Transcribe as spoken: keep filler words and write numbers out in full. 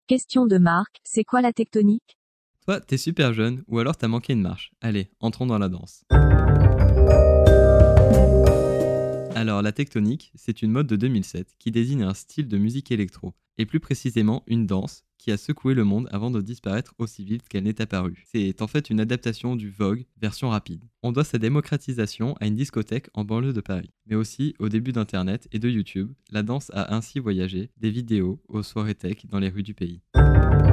Question de Marc, c'est quoi la tectonique? Toi, t'es super jeune, ou alors t'as manqué une marche. Allez, entrons dans la danse. Alors, la tectonique, c'est une mode de deux mille sept qui désigne un style de musique électro, et plus précisément une danse qui a secoué le monde avant de disparaître aussi vite qu'elle n'est apparue. C'est en fait une adaptation du Vogue, version rapide. On doit sa démocratisation à une discothèque en banlieue de Paris, mais aussi au début d'Internet et de YouTube. La danse a ainsi voyagé des vidéos aux soirées tech dans les rues du pays.